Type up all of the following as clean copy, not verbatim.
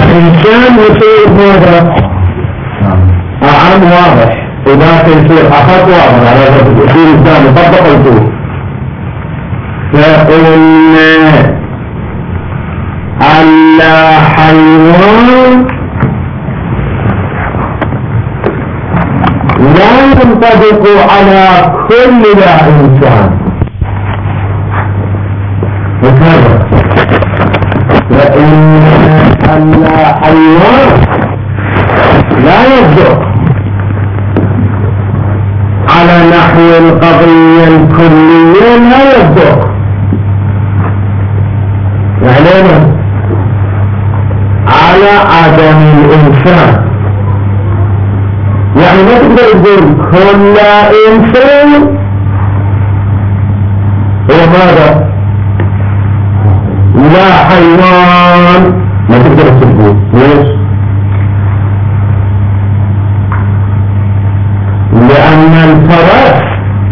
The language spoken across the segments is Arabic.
إنسان يصير ماذا؟ أعم واضح، إذا يصير أخذ واضح على يصير الثاني طبق الجوه. فإن الحيوان لا ينطبق على كل لا إنسان، وكذا فإن الحيوان لا يصدق على نحو القضية الكلية، لا يصدق يعني على عدم الإنسان. يعني ما تقدر تقول كل إنسان هو ماذا؟ لا حيوان، ما تقدر تقول. ليش؟ لأن الفرس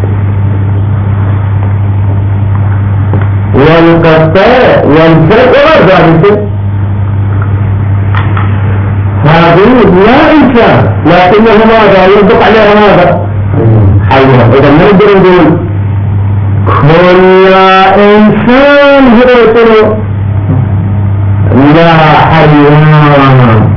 والقطة والفرس وغير ذلك هذه لا إنسان، لكنه ماذا ينطق عليها ماذا؟ حيوان. إذا ما نقدر نقول كل إنسان هو يقول لا حيوان،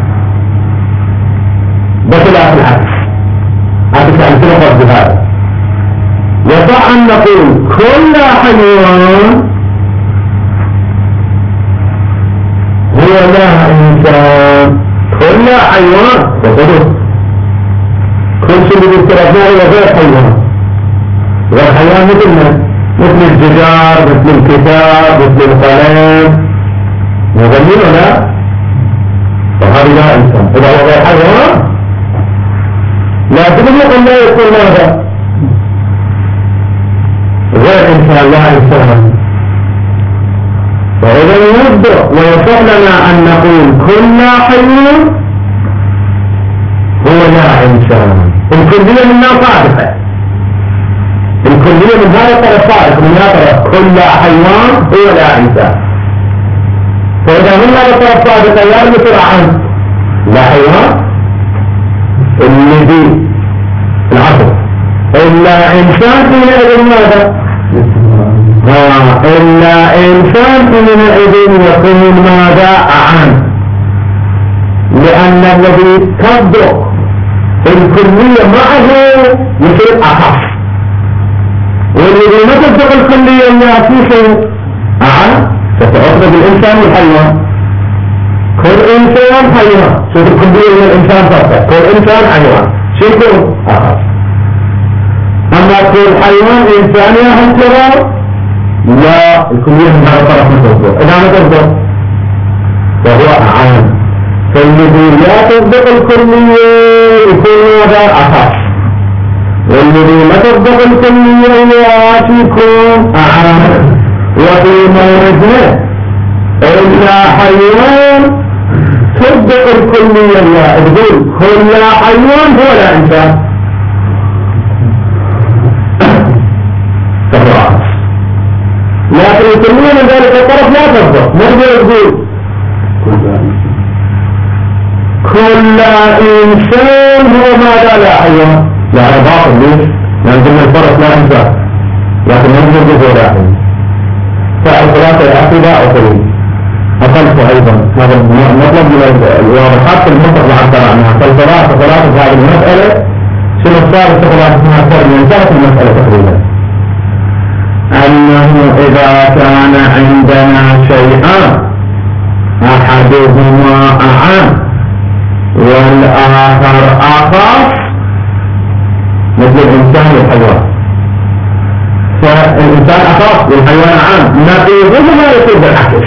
بخلاف العكس. هذا عن كل فرد هذا يصح أن نقول كل حيوان هو لا إنسان، كل حيوان يقولون كل شيء اللي افترضناه هو غير حيوان. والحيوان مثل الجدار، مثل الكتاب، مثل القلم، مغنين ولا؟ فهذا لا إنسان. إذا هو غير حيوان لكن يقول لا يكون ماذا؟ غير إنسان، لا إنسان. فإذا يبدأ ويصح لنا أن نقول كل حيوان هو لا إنسان. الكلية منها صادقة، الكلية من هذا الطرف صادق، من هذا الطرف كل حيوان هو لا إنسان. فإذا من هذا الطرف صادقة لا يمثل عن لا حيوان الذي العصر إلا إنسان حينئذ ماذا؟ إلا إنسان حينئذ يكون ماذا؟ أعم، لأن الذي تصدق الكلية معه يصير أخف، والذي ما تصدق الكلية لا يصير أعم. ستأخذ الإنسان والحيوان، كل إنسان حيوان، شوف الكلية من الإنسان فقط، كل إنسان حيوان شيء أخف. أما كل حيوان إنسان يا ترى لا، الكلية من هذا الطرف ما تصدق. إذا ما تصدق فهو أعم. فالذي لا تصدق الكلية يكون هذا أخف، والذي ما تصدق الكلية يكون أعم. وفي موردنا إلا حيوان تصدق الكلية، لا تقول كل حيوان هو لا إنسان، فهو لكن الكلية من ذلك الطرف لا تصدق. نقدر تقول كل إنسان هو ماذا؟ لا حيوان. لا هذا باطل. ليش؟ لأن كل الفرس لا إنسان، لكن نقدر نقول لا حيوان. فالخلاصة العقيدة أصلي أصلت أيضا هذا المطلب من الواضحات المنطق العبر عنها. فالخلاصة هذه المسألة شنو الثالث خلاصة اسمها الثانية انتهت المسألة تقريبا، أنه إذا كان عندنا شيئان أحدهما أعم والآخر أخف مثل الإنسان والحيوان، فالإنسان أخف والحيوان عام، نقيضهما يصير بالعكس،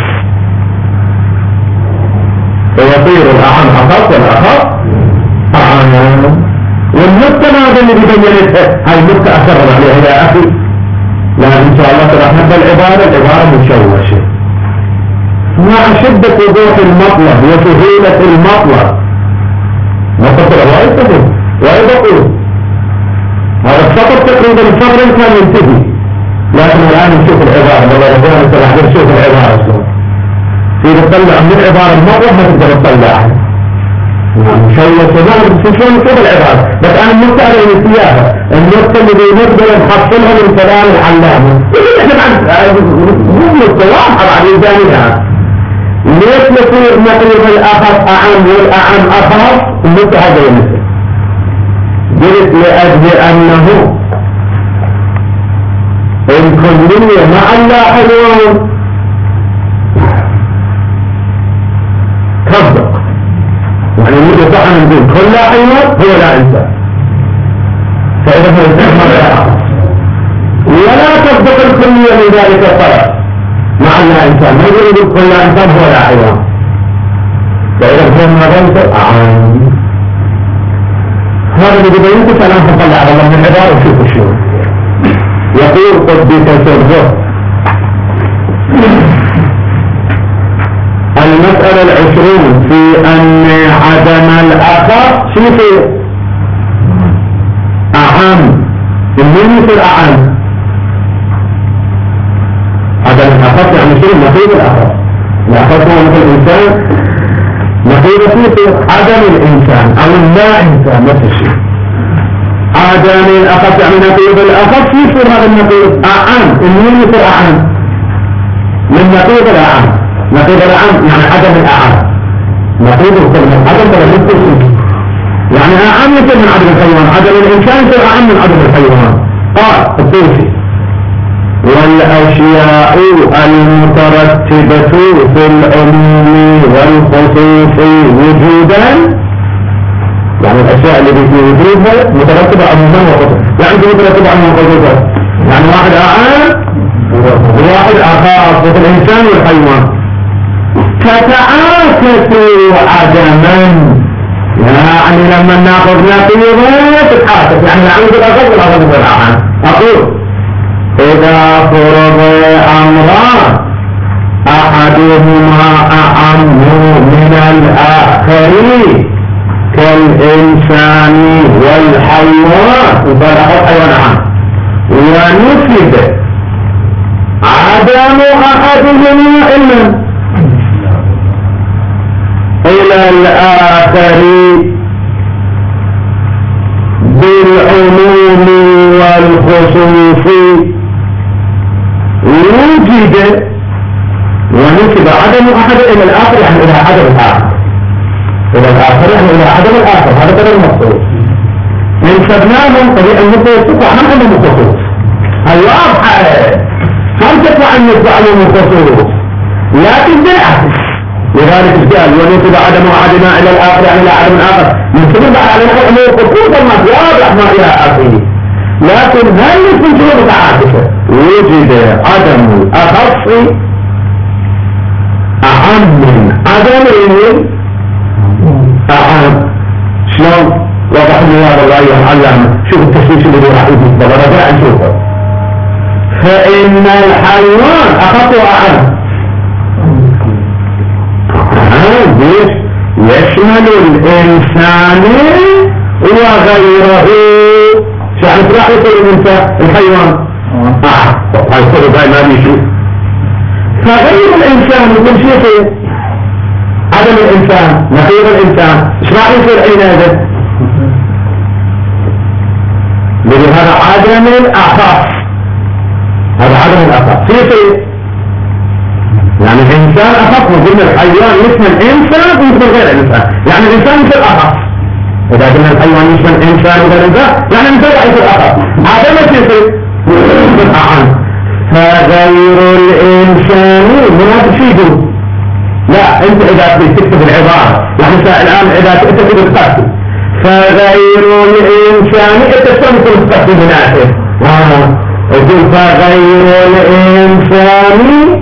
فيصير الأعم أخف والأخف أعم. والنقطة هذا اللي بيبينتها هاي النقطة أسرر عليها يا أخي، لأن إن شاء الله ترى نبدأ العبارة مشوشة مع شدة وضوح المطلب وسهولة المطلب. نقطة وايد تقول وايد أقول هذا السطر تقريبا السطر كان ينتهي، لكن الآن نشوف العبارة. والله ربنا نشوف العبارة شلون في تطلع من عبارة مرة ما تقدر تطلعها شيء يتظاهر في شيء كذا العبارة بس أنا النقطة اللي فيها النقطة اللي نقدر نحصلها من كلام العلامة إحنا مو الطلاق على الإنسانية ليش نصير نقول الأخف أعم والأعم أخف النقطة هذا المثل قلت لأجل أنه الكلية مع اللاحظون تصدق يعني يجب أن نقول كل حيوان هو لا إنسان فإذا هو إنسان مرة آخر ولا تصدق الكلية من ذلك الطرف مع لا إنسان ما يقول كل إنسان هو لا حيوان فإذا هو مرة أعام هذا اللي بيبينك سلام تطلع على الله من العبارة وشوف الشيء يقول قدس سره المسألة 20 في أن عدم الأخر شوفوا أعم المهم يصير أعم عدم الأخر يعني شيء نقيض الأخر الأخر هو مثل الإنسان نقيض فيه عدم الإنسان أو اللا إنسان نفس الشيء عدم الأخر يعني نقيض الأخر يصير هذا النقيض أعم المهم يصير أعم من نقيض الأعم نقيض الأعم يعني عدم الأعم نقيض الكلمة عدم الكلمة يعني أعم يصير من عدم الحيوان عدم الإنسان يصير أعم من عدم الحيوان قال الطوسي والأشياء المترتبة في العموم والخصوص وجودا يعني الأشياء اللي في وجودها مترتبة عموما وخصوصا يعني مترتبة عموما وخصوصا يعني واحد أعم وواحد أخاف وفي الإنسان والحيوان تتعاكسوا عدما يعني لما ناخذ نقيضة تتعاكس يعني العمد الأخذ والأخذ والأعم أقول إذا فرض أمران أحدهما أعم من الآخر كالإنسان والحيوان وبالأخذ حيوان عام ونسب عدم أحدهما إلى الآخر بالعموم والخصوص وجد ونسب عدم أحد إلى الآخر يعني إلى عدم الآخر إلى الآخر يعني إلى عدم الآخر هذا كده المقصود نسبناهم طريق المقصود تطلع من عدم الخصوص الواضحة هم تطلع النسبة عدم الخصوص لكن بالعكس لذلك قال ونسب عدم عدم إلى الآخر يعني إلى عدم الآخر نسبنا على نحن خصوصا ما واضح ما إلى آخره لكن هل يكون شيء متعاكسة وجد عدم الأخص أعم من عدم أعم شلون وضح لي هذا الله يعلم شوف التشويش اللي راح يجي بالرجاء نشوفه فإن الحيوان أخص وأعم يشمل الإنسان وغيره يعني راح يصير الإنسان الحيوان هيصير باي ما بيشوف فغير الإنسان يكون شيء عدم الإنسان نقيض الإنسان ايش راح يصير حينئذ لهذا عدم الأخص هذا عدم الأخص يصير يعني الإنسان أخف وقلنا الحيوان يشمل الإنسان ويشمل غير الإنسان يعني الإنسان يصير أخف إذا قلنا الحيوان يشمل الإنسان وغير الإنسان يعني الإنسان يصير أخف عدم يصير أعم فغير الإنسان ما تفيده لا أنت إذا تكتب العبارة يعني الآن إذا تكتب التكتب فغير الإنسان التكتب التكتب من آخر يقول فغير الإنسان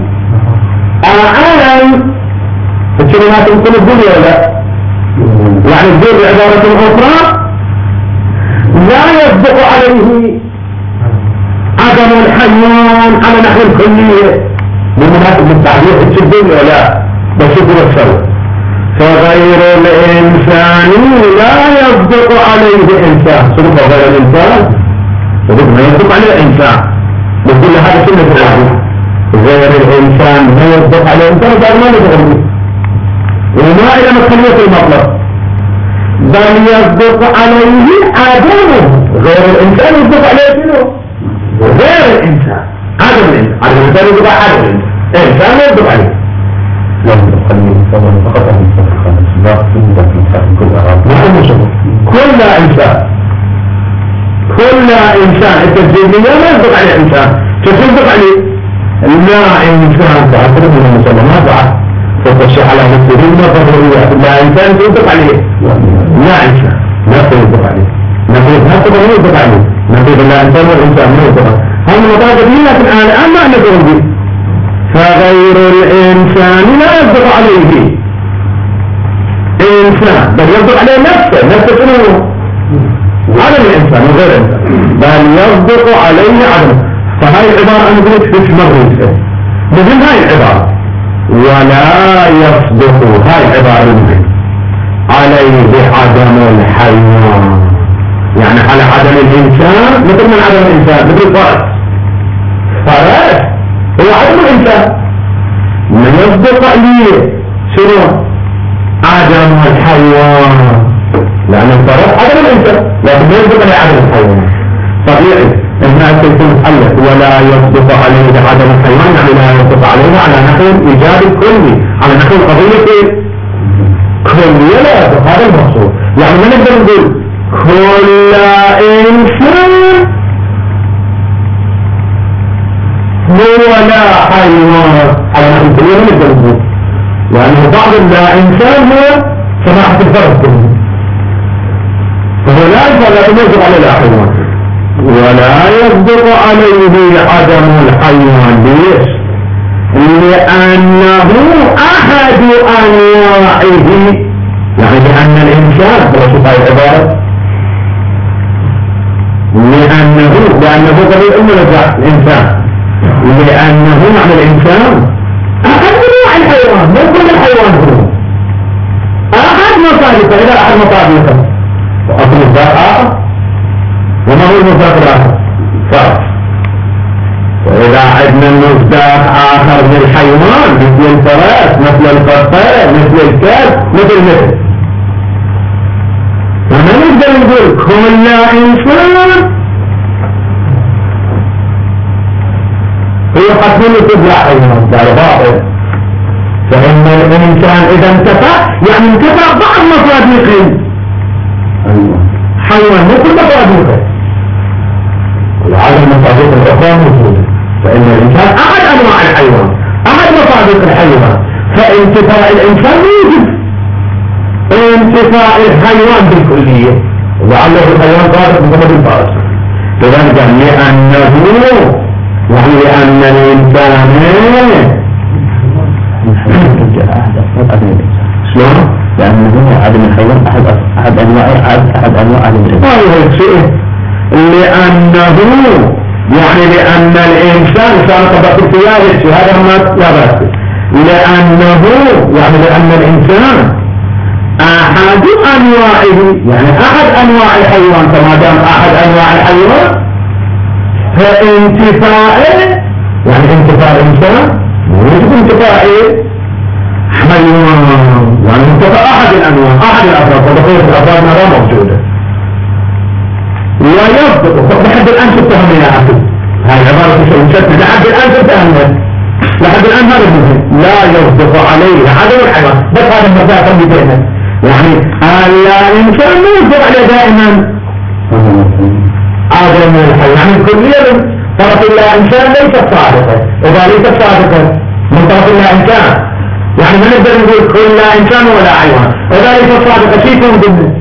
أعلم الكلمات تقول الدنيا لا يعني الدين بعبارة أخرى لا يصدق عليه عدم الحيوان على نحو الكلية بمناسبة التعبير الدنيا لا بس يقول السوء فغير الإنسان لا يصدق عليه إنسان صدق غير الإنسان صدق ما يصدق عليه إنسان بس كل هذا سنة الله غير الإنسان ما يصدق عليه إنسان بعد ما يصدق ما إلى مدخلية المطلب، بل يصدق عليه عدمه. غير الإنسان يصدق عليه شنو؟ غير الإنسان، عدم الإنسان. عدم الإنسان يصدق على عدم الإنسان لا يصدق عليه. لا يصدق عليه فقط أن يصدق عليه لا يصدق عليه كل أعراض كل إنسان، كل إنسان التجديدية لا يصدق عليه إنسان. كيف يصدق عليه؟ لا إنسان تعتبر من المسلمات بعد فتشيح على نفسه ضروريات. لا إنسان يصدق عليه، لا إنسان لا يصدق عليه، نقول لا يصدق عليه، نقول لا إنسان والإنسان لا يصدق. هم مطابق لي لكن الآن ما نقول به. فغير الإنسان لا يصدق عليه إنسان، بل يصدق عليه نفسه شنو؟ عدم الإنسان وغير الإنسان، بل يصدق عليه عدم. فهاي العبارة أنا قلت فيش مرة مثل هاي العبارة ولا يصدق، هاي العبارة مثل عليه عدم الحيوان، يعني على عدم الإنسان مثل من عدم الإنسان، مثل الفرس. فرس هو عدم الإنسان، من يصدق عليه شنو؟ عدم الحيوان، لأن الفرس عدم الإنسان لكن ما يصدق عليه عدم الحيوان. طبيعي الناس يكون حلت ولا يصدق عليه عدم الحيوان، يعني لا يصدق عليه على نحو الإيجاب الكلي، على نحو القضية كلية لا يصدق. هذا المقصود. يعني ما نقدر نقول كل إنسان هو لا حيوان على نحو الكلية، ما نقدر نقول، لأنه بعض لا إنسان هو سماحة الفرد كله، فهو لا يصدق عليه لا حيوان. ولا يصدق عليه عدم الحيوان. ليش؟ لأنه أحد أنواعه، يعني لأن الإنسان شوف هاي العبارة، لأنه قبل أم رجع الإنسان، لأنه معنى الإنسان أحد أنواع الحيوان، مو كل الحيوان هو أحد مصادقه. إذا أحد مصادقه وأصل الذات آخر، وما هو المصداق الآخر؟ فرس. وإذا عندنا المصداق آخر من الحيوان مثل الفرس، مثل القطة، مثل الكلب، مثل فما نقدر نقول كل إنسان هو حتمين يكون لا حيوان، لا باطل. فإن الإنسان إذا انتفع يعني انتفع بعض مصادقه حيوان، مو كل مصادقه، وعدم مصادق الأخرى موجودة. فإن الإنسان أحد أنواع الحيوان، أحد مصادق الحيوان، فانتفاع الإنسان موجود، انتفاع الحيوان بالكلية، وعله الحيوان صادق مثل الفرس. لذلك لأنه يعني لأن الإنسان شلون؟ لأنه عدم الحيوان أحد أنواع عدم الإنسان. لأنه يعني لأن الإنسان صار طبق الثيابت، هذا ما لا بأس. لأنه يعني لأن الإنسان أحد أنواعه، يعني أحد أنواع الحيوان، فما دام أحد أنواع الحيوان فانتفاعه يعني انتفاع الإنسان ويجب انتفاع حيوان، يعني انتفاع أحد الأنواع، أحد الأفراد، وبقية الأفراد ما موجودة. ويصدق لحد الآن تتهم يا أخي، هاي عبارة شيء مشتت، لحد الآن تتهم، لحد الآن هذا المهم، لا يصدق عليه عدم الحيوان، بس هذا المساء اللي بينه، يعني الإنسان ما يصدق عليه دائما عدم الحيوان، يعني الكلية طرف الله إنسان ليست صادقة، إذا ليست صادقة من طرف الله إنسان، يعني ما نقدر نقول كل لا إنسان ولا حيوان، إذا ليست صادقة شيء يكون ضمن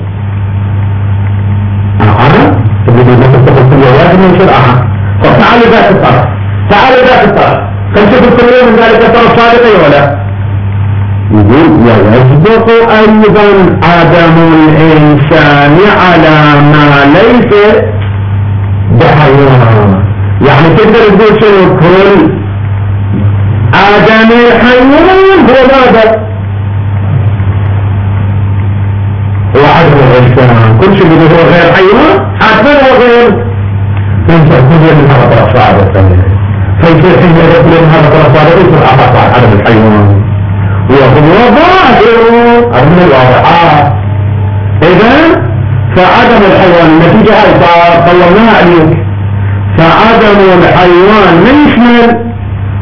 اللي بيقول تقول كل واحد من شرعها. طب تعالوا ذات الطرف، تعالوا ذات الطرف، خلينا نشوف الكلية من ذلك الطرف صادقة ولا؟ يقول ويصدق أيضا عدم الإنسان على ما ليس بحيوان، يعني تقدر تقول شنو كل عدم الحيوان هو ماذا؟ هو عدم الإنسان، كل شيء اللي هو غير حيوان حتما هو غير إنسان، كل من هذا طرف صعبة فيصير حين يقول من هذا طرف صعبة يصير أحد عدم الحيوان، وهو ظاهر هذا من الواضحات. إذا فعدم الحيوان النتيجة هاي طلبناها عليك. فعدم الحيوان من يشمل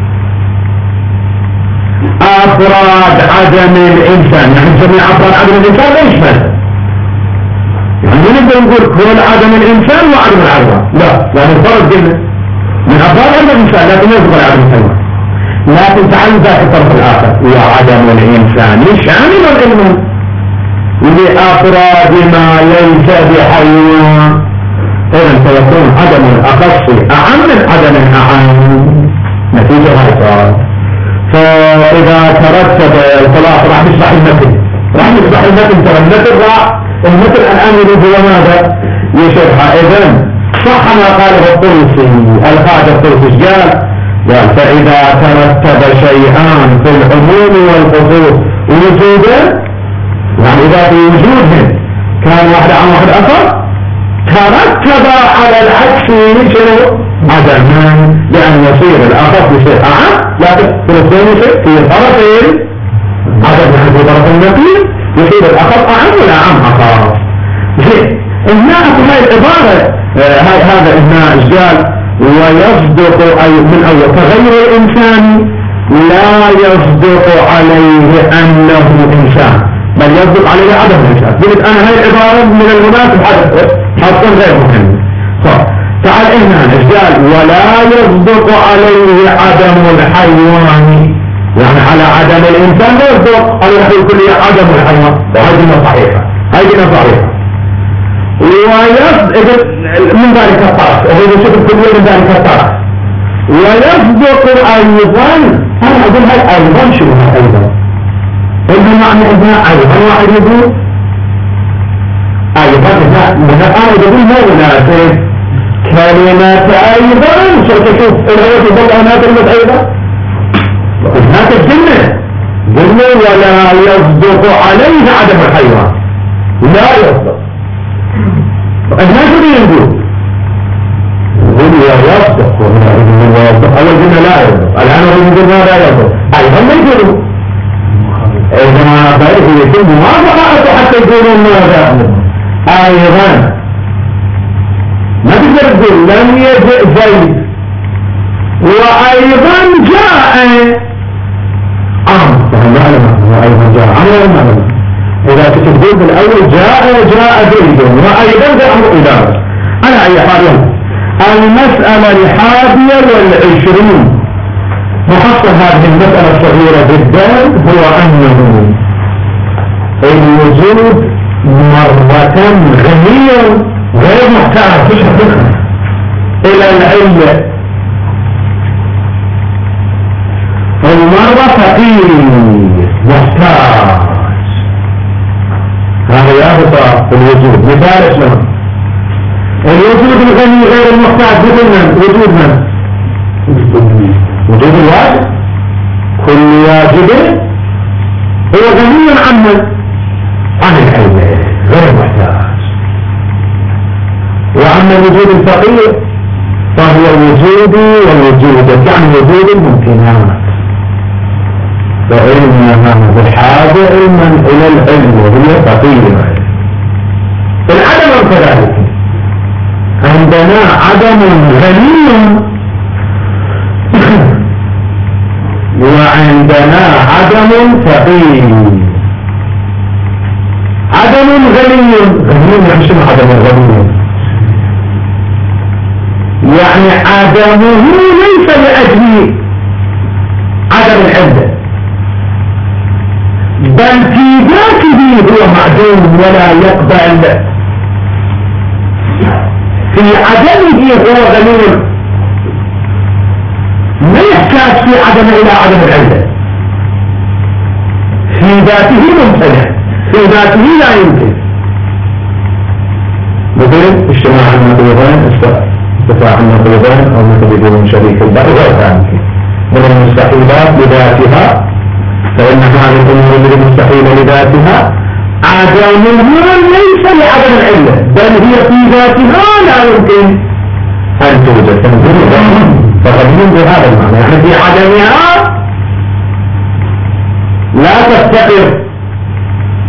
أفراد عدم الإنسان، يعني جميع أفراد عدم الإنسان لا يشمل. يعني نبدأ نقول كل عدم الإنسان وعدم الحيوان، لا نفرق قلنا من أفراد عدم الإنسان لكن يذكر عدم الحيوان. لكن تعال ذاك الطرف الآخر وعدم الإنسان شامل العلم لأفراد ما ليس بحيوان. إذن سيكون عدم الأخص أعم من عدم الأعم. نتيجة هاي صار. فإذا ترتب الخلاص راح نشرح المتن، ترى المتن الآن يريد هو ماذا؟ يشرح. إذن صح ما قاله الطرسي، القاعدة الطرسي قال فإذا ترتب شيئان في العموم والخصوص وجودا، يعني إذا في وجودهم كان واحد عن واحد أثر، ترتب على العكس شنو؟ عدمان، لأن يصير الأخف يصير أعم، لكن في الاثنين يصير في طرفين عدم، في طرف النقيض يصير الأخف أعم والأعم أخف. زين إهناء هاي العبارة، هذا إهناء إشجال ويصدق أي من أول تغير الإنسان لا يصدق عليه أنه إنسان، بل يصدق عليه عدم الإنسان. قلت أنا هاي العبارة من المناسب حتى غير مهم. تعال هنا الإشجال ولا يصدق عليه عدم الحيوان، يعني على عدم الإنسان لا يصدق على الكل عدم الحيوان. هذه صحيحة، من ذلك الطرف هذا يشوف الكلية من ذلك الطرف. ويصدق أيضا، أنا أقول هاي أيضا شو أيضا إذا معنى إذا أيضا واحد يقول أيضا أنا يقول ما مناسب كلمة أيضا. شو تشوف الهوة تبقى هنا كلمة أيضا هناك الجنة ولا يصدق عليه عدم الحيوان، لا يصدق. الناس يقول يصدق أول جنة لا يصدق، الآن هو يقول لا يصدق أيضا ما يقولوا. إذا بأيه يكون موافقة حتى يقولوا ماذا أيضا. ما تقدر تقول لم يجئ زيد وأيضا جاء وأيضا جاء عمر. إذا تقول بالأول جاء زيد وأيضا جاء أمر إدارة. على أي حال المسألة 21 محصل هذه المسألة الصغيرة جدا هو أنه الوجود مرة غنية غير محتاج إلى العلة، المرة فقير محتاج. هذا يابطة الوجود. مثال اسمه الوجود الغني غير المحتاج وجود من؟ وجود الواجب. كل واجب هو غني عن العلم غير محتاج. وأما وجود الفقير فهو وجودي ووجودك، يعني وجود الممكنات. فإنها بحاجة علما إلى العلم وهي فقيرة. العدم كذلك، عندنا عدم غني وعندنا عدم فقير. عدم غني يعني شنو عدم غني؟ يعني عدمه ليس لأجل عدم العلم، بل في ذاته هو معدوم ولا يقبل. في عدمه هو غني، ما يحتاج في عدم إلى عدم العلة. في ذاته ممتنع، في ذاته لا يمكن. مثل اجتماع النقيضين، استفاع النقيضين أو مثل من شريك البر غير ذلك من المستحيلات لذاتها، فإن هذه الأمور المستحيلة لذاتها عدمها ليس لعدم العلة، بل هي في ذاتها لا يمكن أن توجد. فغنيين بهذا المعنى، يعني في عدمها لا تفتقر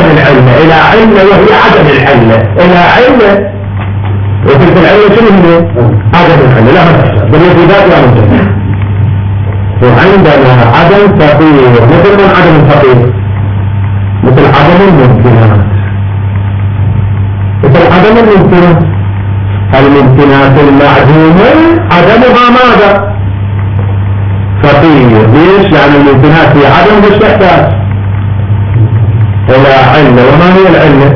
عدم العلة إلى علة وهي عدم العلة إلى علة، وتلك العلة شنو هي؟ عدم العلة لا ما تحصل بالوجودات لا ممكن. وعندنا عدم فقير مثل من عدم الفقير؟ مثل عدم الممكنات. مثل عدم الممكنات، الممكنات المعدومة عدمها ماذا؟ فقير. ليش؟ يعني الممكنات هي عدم مش تحتاج إلى علة. وما هي العلة؟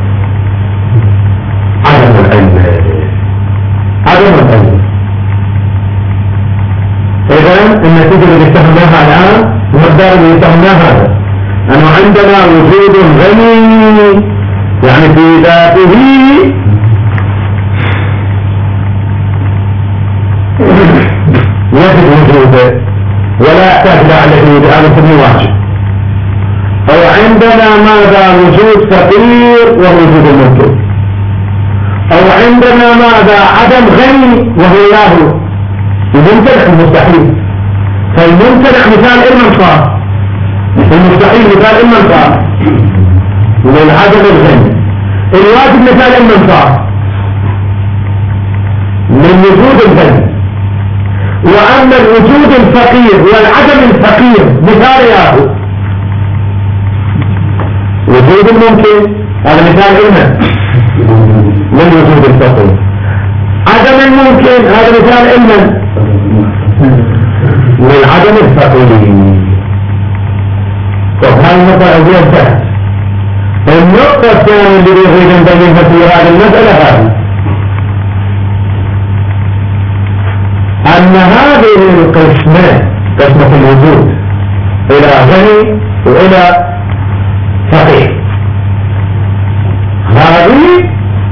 عدم العلة. عدم العلة. إذن النتيجة اللي استخدمناها الآن المقدار اللي استخدمناها هذا أنه عندنا وجود غني يعني في ذاته يجب وجوده ولا يحتاج إلى علته هذا يسميه واجب. أو عندنا ماذا؟ وجود فقير ووجود الممكن. أو عندنا ماذا؟ عدم غني وهو له الممتنع المستحيل. فالممتنع مثال المنفعة، المستحيل مثال المنفعة للعدم الغني. الواجب مثال المنفعة للوجود الغني. وأما الوجود الفقير والعدم الفقير مثال ياهو وجود الممكن، هذا مثال علما للوجود الفقير. عدم الممكن هذا مثال علما للعدم الفقير. طب هاي النقطة أولية انتهت. النقطة الثانية اللي يريد أن نبينها في هذه المسألة هذه أن هذه القسمة، قسمة الوجود إلى غني وإلى فقير، هذه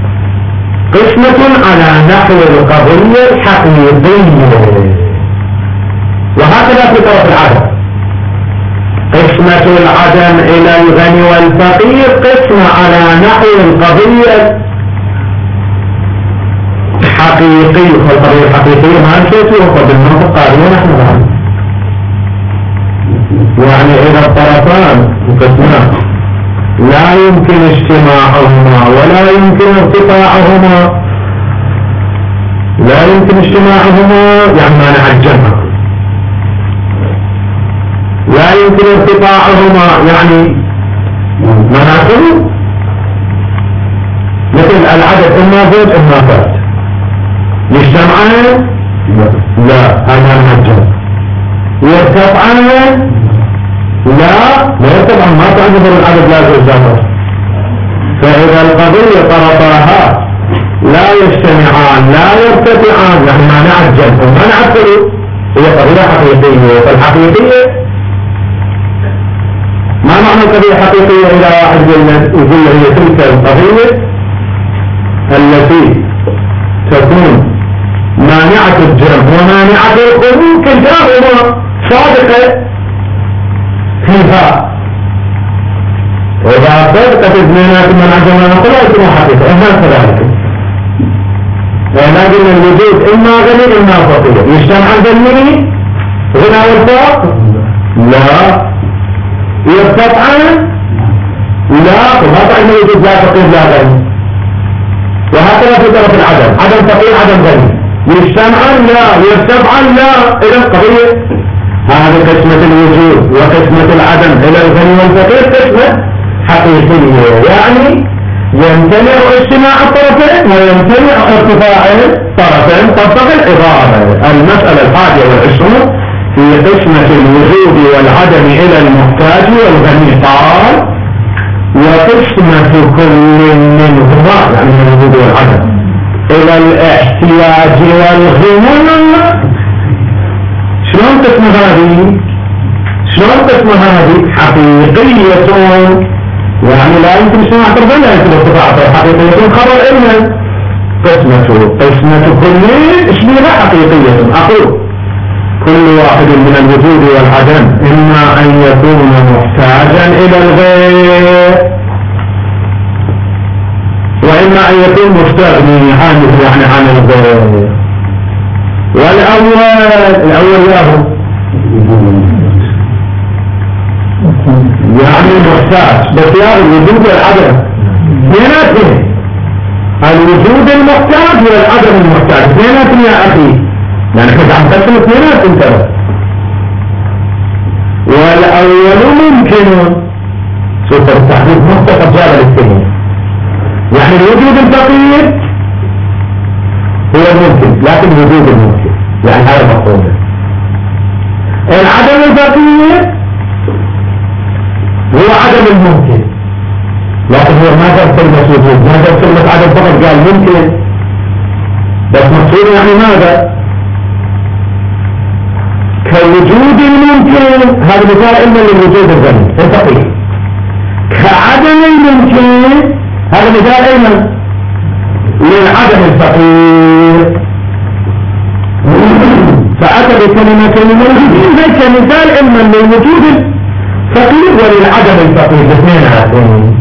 قسمة على نحو القضية الحقيقية. وهكذا في طرف العدم، قسمة العدم إلى الغني والفقير قسمة على نحو القضية حقيقية. والقضية الحقيقية ما نشوفها بالمنطق قادمة نحن ذلك. يعني إذا الطرفان قسمان لا يمكن اجتماعهما ولا يمكن ارتفاعهما، لا يمكن اجتماعهما يعني مانع الجمع، لا يمكن ارتفاعهما يعني مناخه مثل العدد إما زوج إما فرد. يجتمعان؟ لا هذا مجمع. يرتفعان؟ لا يرتفع ما تعتبر العدد لا زوج فرد. فإذا القضية طرفاها لا يجتمعان لا يرتفعان يعني مانع الجمع ومانع الثلث، هي قضية حقيقية. فالحقيقية ما معنى القضية الحقيقية؟ إلى واحد يقول هي تلك القضية التي تكون مانعة الجمع ومانعة الخروج كلاهما صادقة فيها. إذا صدقت اثنينات منع الجمع فلا يكون حقيقة إما كذلك. لكن الوجود إما غني إما فقير. يجتمع الغني غنى والفقر؟ لا. يرتفعان؟ لا. فما تعلم الوجود لا فقير لا غني. وهكذا في طرف العدم، عدم فقير عدم غني. يجتمعان؟ لا. يرتفعان؟ لا. إذا القضية هذه قسمة الوجود وقسمة العدم إلى الغني والفقير قسمة حقيقية، يعني يمتنع اجتماع الطرفين ويمتنع ارتفاع الطرفين طبق العبارة. المسألة 21 في قسمة الوجود والعدم إلى المحتاج والغني قال وقسمة كل منهما يعني الوجود والعدم إلى الاحتياج والغنى. شلون قسمة هذه؟ شلون قسمة هذه؟ حقيقية يعني لا يمكن اجتماع طرفين لا يمكن ارتفاع طرف. حقيقية خبر علما. قسمة كل اسمها حقيقية. أقول كل واحد من الوجود والعدم إما أن يكون محتاجا إلى الغير وإما أن يكون مستغني عن الغير. والأول له يعني محتاج باختيار الوجود والعدم اثنيناتهم، الوجود المحتاج والعدم المحتاج اثنيناتهم يا أخي، يعني كنت عم تقسم اثنينات انت. والأول ممكن سوف التحديد مختصر جاب الاثنين، يعني الوجود الفقير هو الممكن لكن وجود الممكن، يعني هذا مفهوم. العدم الفقير هو عدم الممكن، لكن هو ما جاب كلمة وجود، ما جاب كلمة عدم فقط، قال ممكن بس مقصود يعني ماذا؟ كوجود الممكن، هذا مثال إما للوجود الغني الفقير، كعدم الممكن هذا مثال أيضا للعدم الفقير. فأتى بكلمة الموجودين زي كمثال إما للوجود الفقير وللعدم الفقير الاثنين هاتين.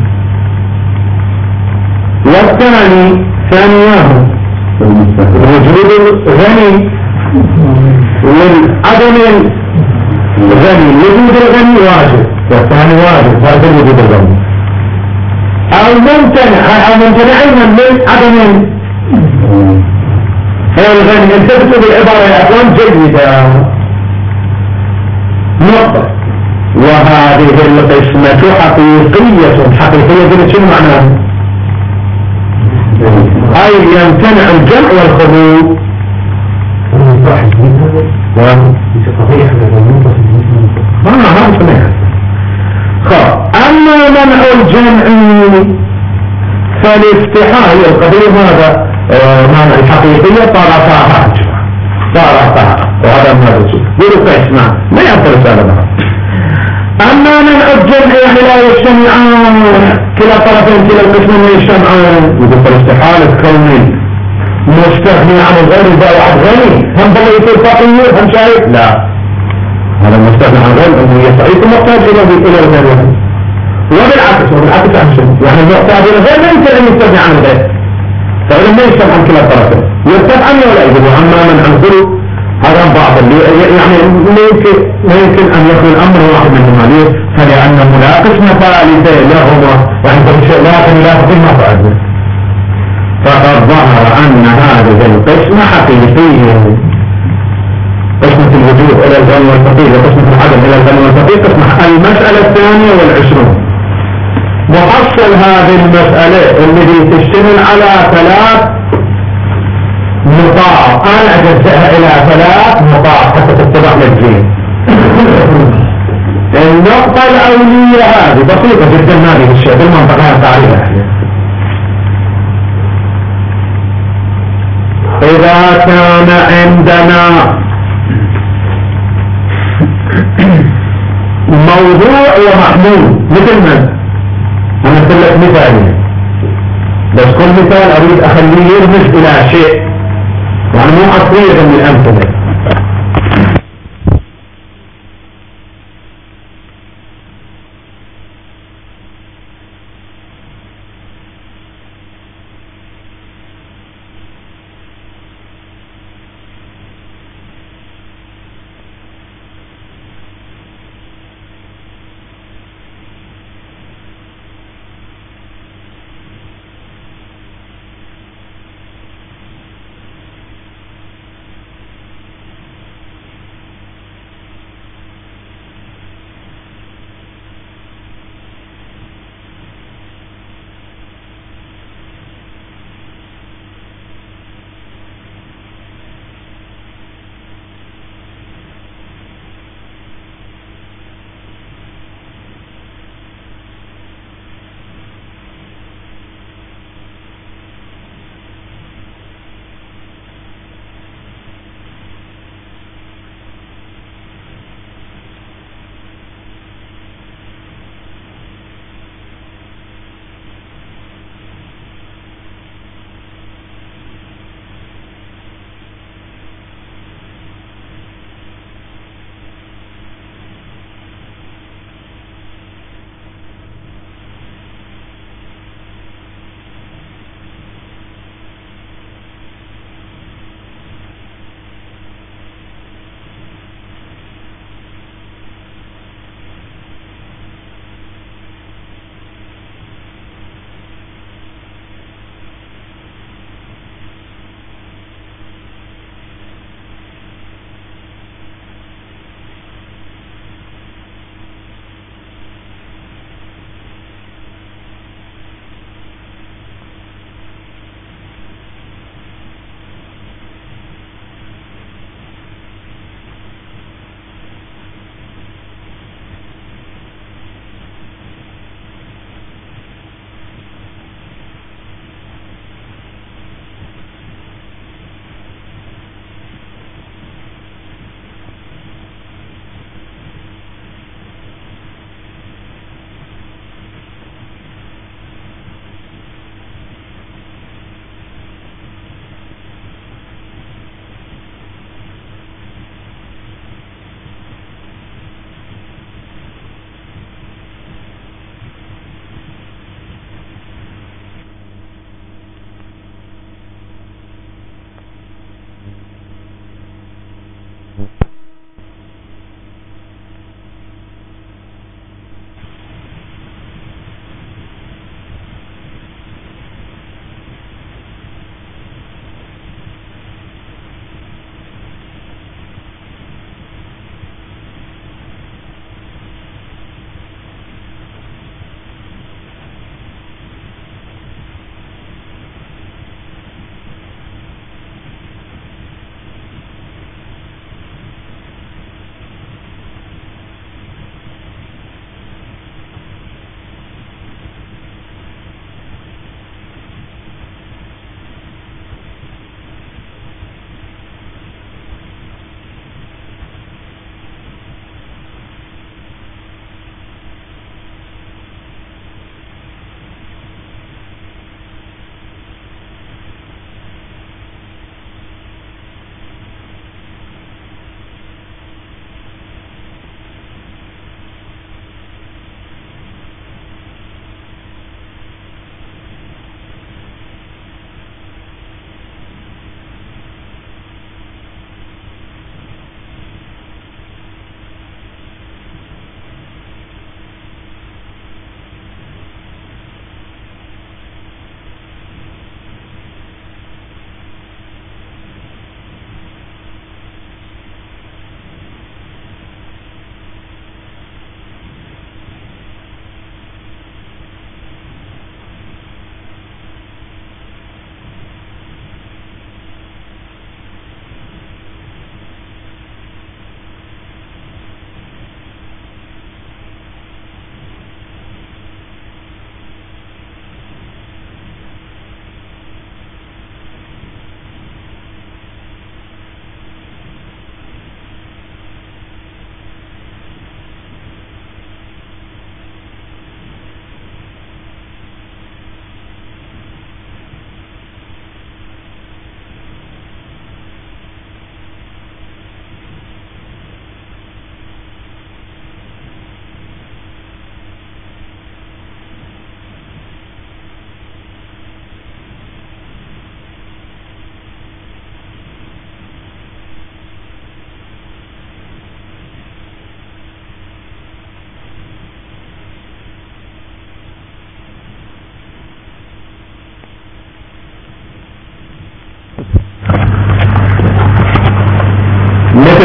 والثاني ثانياه الوجود الغني والعدم الغني، وجود الغني واجب والثاني واجب، هذا الوجود الغني. أو ممتنع أيضا للعدم الغني. التفتوا بالعبارة يا أخوان جيدة. نقطة. وهذه القسمة حقيقية. حقيقية دي شنو معناها؟ أي يمتنع الجمع والخروج. أما منع الجمع فالافتحاء هي القضية ماذا؟ معنى الحقيقية طرفها وهذا ما يجب يقول اسمع ما يأثر رسالة بها. أما منع الجمع يعني لا يجتمعان كلا طرفين كلا القسمين يجتمعان، يقول الاستحالة الكوني مستغني عن الغني ده واحد غني هم بقى يصير فقير هم شايف؟ لا، هذا مستغني عن الغني انه يستعيد محتاج الى الغني. وبالعكس أحسن، يعني المحتاج الى الغني لا يمكن ان يستغني عن الغني، فإذا ما يجتمع عن كلا الطرفين يرتفع عنه ولا يجب. أما من عنه هذا بعض يعني لا يمكن أن يكون الأمر واحد منهما. ليه؟ فلأنه لا قسم ثالثة لهما، يعني لكن لا تقيم ما فعلنا. فقد ظهر أن هذه القسمة حقيقية، قسمة الوجود إلى الغني والفقير وقسمة العدم إلى الغني والفقير قسمة. المسألة 22 محصل هذه المسألة التي تشتمل على 3 نقاط. أنا أجزئها إلى 3 نقاط حتى تتضح للجين. النقطة الأولية هذه بسيطة جدا، هذه الشيء بالمنطقة تعريفها. إذا كان عندنا موضوع ومحمول مثل من؟ أنا أقول لك مثالين، بس كل مثال أريد أخليه يرمز إلى شيء، يعني مو أصلية من الأمثلة.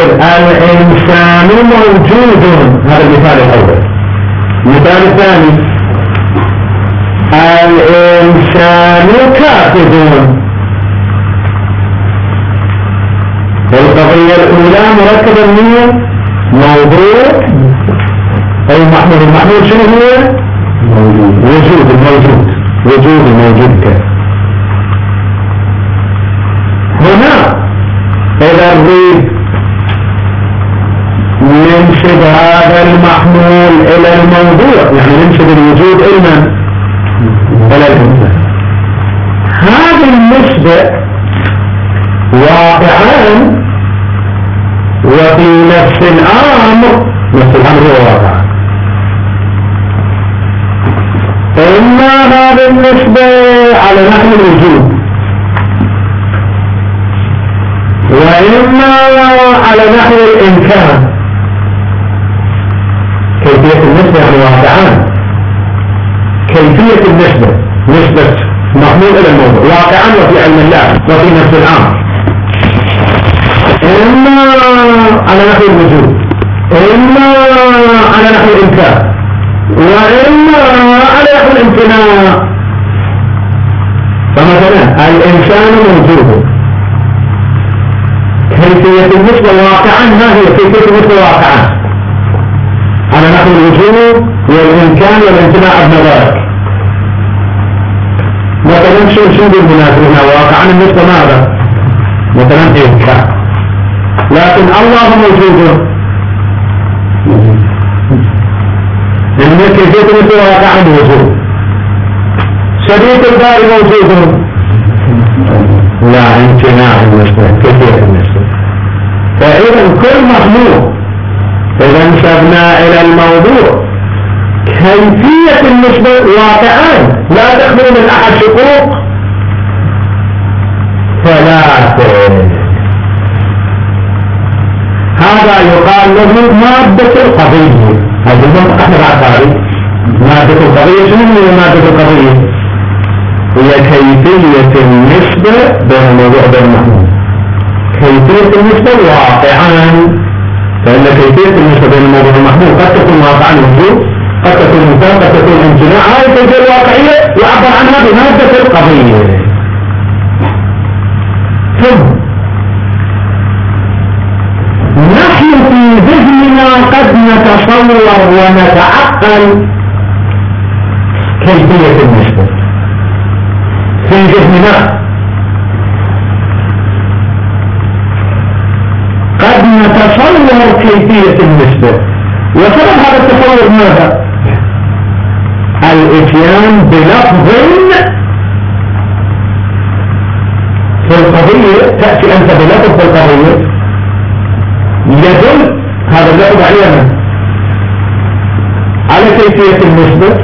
أقول الإنسان موجود، هذا المثال الأول. المثال الثاني الإنسان كاتب. القضية الأولى مركبة من موضوع أو محمول. المحمول شنو هو؟ وجود الموجود، وجود الموجود كيف. هنا إذا نريد ننسب هذا المحمول إلى الموضوع، يعني ننسب الوجود إلى الإنسان. هذه النسبة واقعان وفي نفس الأمر هو واقع. إما هذه النسبة على نحو الوجود، وإما على نحو الإمكان. كيفية النسبة يعني واقعان. كيفية النسبة نسبة محمول إلى الموضوع واقعا وفي علم الله وفي نفس الأمر. إما على نحو الوجود، إما على نحو الإمكان، وإما على نحو الامتناع. فمثلا الإنسان موجود، كيفية النسبة واقعا ما هي كيفية النسبة واقعا على نحو الوجود والإمكان والامتناع ابن ذلك. مثلا شو بالمناسبة هنا واقعا النسبة ماذا؟ مثلا إمكان، لكن الله موجود. إن كيفية النسبة واقعا الوجود. شريك الباري موجود، لا امتناع النسبة كيفية النسبة. فإذا كل محمول إذا نسبنا إلى الموضوع كيفية النسبة واقعان لا تخلو من أحد شقوق ثلاثة. هذا يقال له مادة القضية. هذا المنطقة احنا بعد تاريخ مادة القضية. شنو هي مادة القضية؟ هي كيفية النسبة بين الموضوع وبين المحمول. كيفية النسبة واقعان، فإن كيفية النسبة بين الموضوع والمحمول قد تكون واقعا وجود، قد تكون مثال، قد تكون امتناع. هذه الكيفية الواقعية يعبر عنها بمادة القضية. ثم نحن في ذهننا قد نتصور ونتعقل كيفية النسبة في ذهننا. قد نتصور كيفية النسبة، وسبب هذا التصور ماذا؟ الاتيان بلفظ في القضية. تأتي أنت بلفظ في القضية يدل هذا اللفظ على كيفية النسبة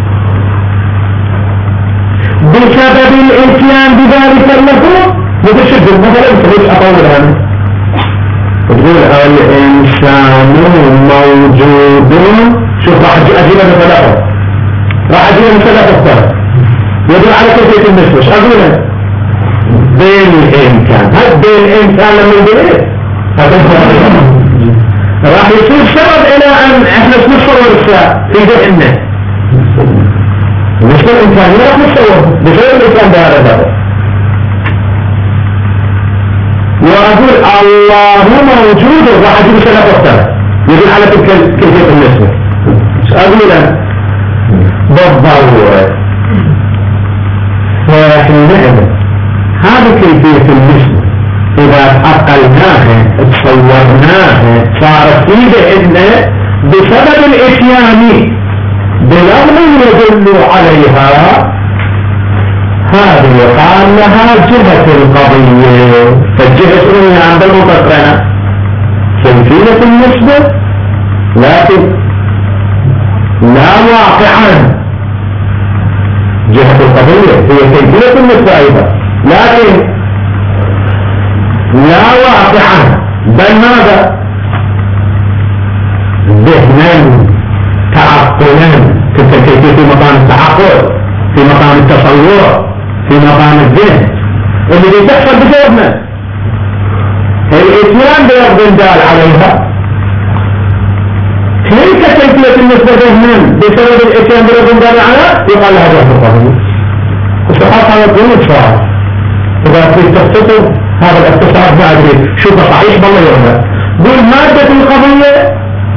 بسبب الاتيان بذلك اللفظ. وتشد مثلا تريد أطول هذا تقول الإنسان موجود. شوف راح أجيب مثلا راح أجيب مثلا أكثر يدل على كيفية النسبة. ايش أقول بالإمكان؟ هل بالإمكان لما يقول راح يصير سبب إلى أن احنا نتصور الساعة في ذهننا النسبة الإمكانية راح نتصور بسبب الإمكان بهذا. وأقول الله موجود راح أجيب سنة أكثر يدل على كيفية النسبة. أقول بالضرورة. فحينئذ هذه كيفية النسبة إذا عقلناها تصورناها صارت في ذهننا بسبب الإتيان بلفظ يدل عليها. هذه يقال لها جهة القضية. فالجهة شنو عند المقرنة؟ كيفية النسبة، لكن لا واقعا. جهة القضية هي كيفية النسبة أيضا، لكن لا واقعا. بل ماذا؟ ذهنا تعقلا. تلك الكيفية في مقام التعقل، في مقام التصور، في مقام الذهن اللي بتحصل بجوابنا. الاتيان بلفظ دال عليها. تلك كيفية النسبة بينهم بسبب الاتيان بلفظ دال عليها يقال لها جهة القضية. الصحابة يقولون إشراف إذا كنت تختصر هذا الاختصار ما أدري شو صحيح بالله يوم قول مادة القضية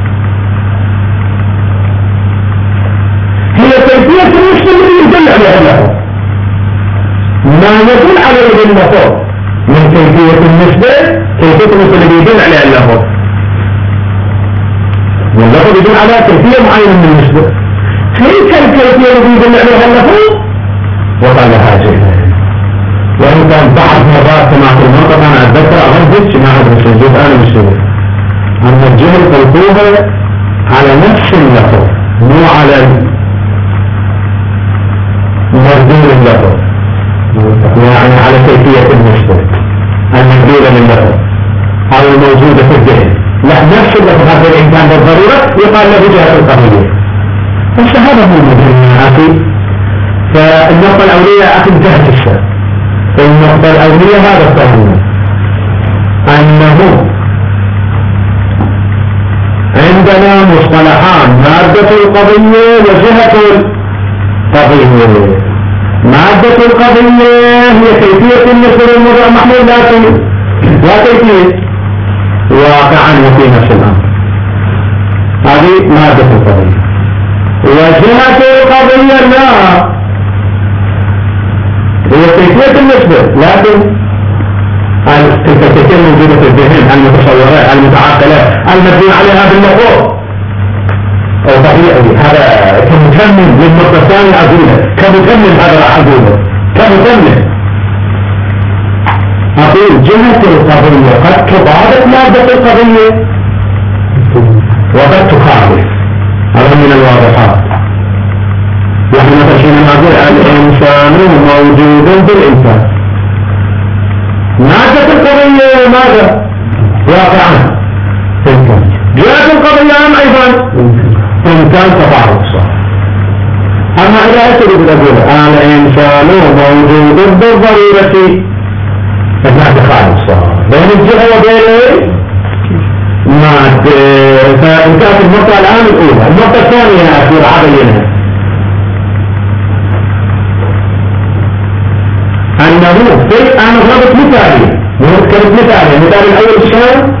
هي كيفية النسبة التي يدل عليها اللفظ. ما يدل عليه اللفظ من كيفية النسبة كيفية النسبة التي يدل عليها اللفظ. واللفظ يدل على كيفية معينة من النسبة. تلك الكيفية التي يدل عليها اللفظ وقال لها جهة. وإن كان بعض مرات كما في المنطقة أنا أتذكر أغلبت ما أدرس الجهة أنا مشهور أن الجهة قلتوها على نفس اللفظ مو على مردود اللفظ، يعني على كيفية النسبة المردودة لللفظ أو الموجودة في الذهن. لا نفس اللفظ هذا الإنسان بالضرورة يقال له جهة القضية. بس هذا هو المهم يا أخي. فالنقطة الأولية يا أخي انتهت الشيء. النقطة الأولية هذا التهم أنه عندنا مصطلحان مادة القضية وجهة القضية. مادة القضية هي كيفية النسبة للموضوع المحمول لا كيفية واقعا وفي نفس الأمر. هذه مادة القضية. وجهة القضية لا هي كيفية النسبة لكن الكيفية الموجودة في الذهن المتصورات المتعاقلات المبنية عليها باللفظ أو طبيعي. هذا كمكمل للنقطة الثانية أقولها كمكمل. هذا راح أقوله كمكمل. أقول جهة القضية قد تضادت مادة القضية وقد تخالف. هذا من الواضحات. نحن مثلا نقول الإنسان موجود بالإنسان. مادة القضية ماذا؟ واقعا جهة القضية أيضا إمكان تفاعل صح. أما إذا أتريد أقول الإنسان موجود بالضرورة فهذا خالص صح بين الجهة وبين مادة. فإن كانت النقطة الآن الأولى. النقطة الثانية أخير عبينها أنه في أنا ضربت مثالي كانت مثالي. المثال الأول شان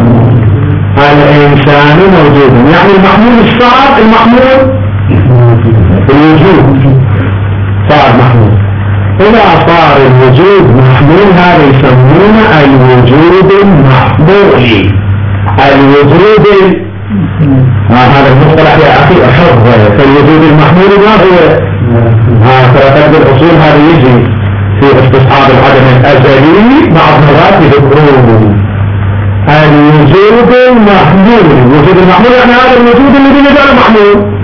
الإنسان موجود يعني المحمول الصعب المحمول الوجود صار محمول. إذا صار الوجود محمول هذا يسمونه الوجود المحمولي. الوجود هذا المصطلح يا أخي أحفظ. فالوجود المحمولي ما هو ترتب الأصول هذا يجي في استصحاب العدم الأزلي بعض مرات يذكرون الوجود المحمول. الوجود المحمول يعني هذا الوجود الذي يجعل محمول.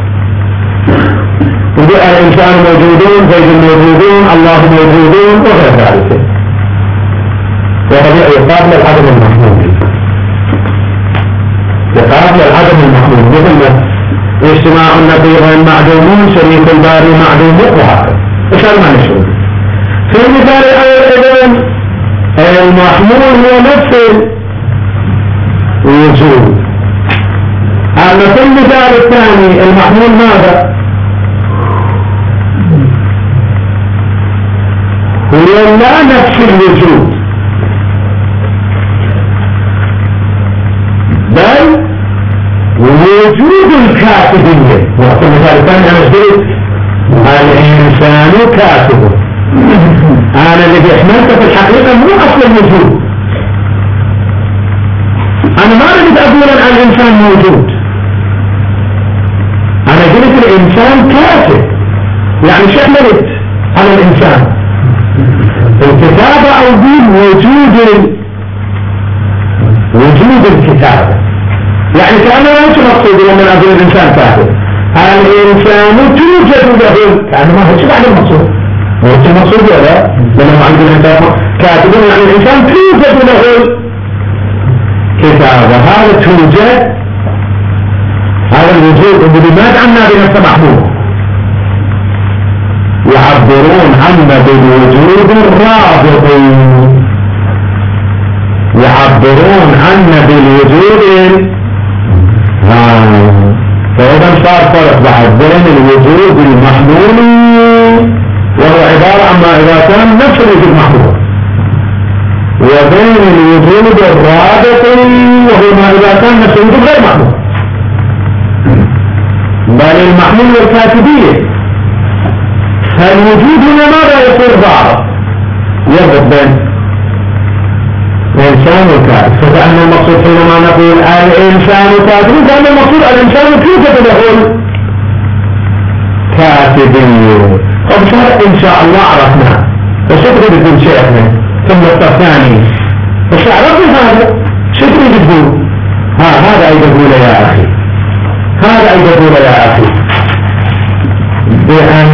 الإنسان موجودون زيد موجودون الله موجودون وغير ذلك. وطبيعي يقابل العدم المحمول. يقابل العدم المحمول مثل اجتماع النقيضين معدومون شريك الباري معدوم وهكذا. مثال ما نشوف في المثال الأول المحمول هو نفس الوجود. أما في المثال الثاني المحمول ماذا؟ هو لا نفس الوجود بل وجود الكاتبية. وفي المثال الثاني أنا قلت الإنسان كاتب. أنا الذي احملته في الحقيقة مو أصل الوجود. أنا ما أريد أقول أن الإنسان موجود. أنا قلت الإنسان كاتب يعني شملت على الإنسان الكتابة أو دين وجود الكتابة. يعني كأنه ليس مقصود لما أقول الإنسان كاتب. الإنسان توجد له كأنه ما هو شبه على المقصود. وانت مقصود ولا لما عند الانسان كاتبون يعني الانسان توجد له كتابة. هذا توجد هذا الوجود الذي ما جعلنا بنفسه محمول. يعبرون عنه بالوجود الرابط. يعبرون يعبرون عنا بالوجود فإذا صار فرق بعد بين الوجود المحمول وهو عبارة عن ما إذا كان نفس الوجود محمول، وبين الوجود الرابط وهو ما إذا كان نفس الوجود غير محمول. بل المحمول والكاتبية، فالوجود هنا ماذا يصير ضابط يربط بين الإنسان والكاتب. فكأن المقصود حينما نقول الإنسان كاتب كان المقصود الإنسان توجد له الكاتبية. طب صار إن شاء الله عرفنا، بس تريد تقول شيئا ثم الثاني بس عرفنا هذا شو تريد تقول؟ هذا أيضا تقوله يا أخي، هذا أيضا تقوله يا أخي، بأن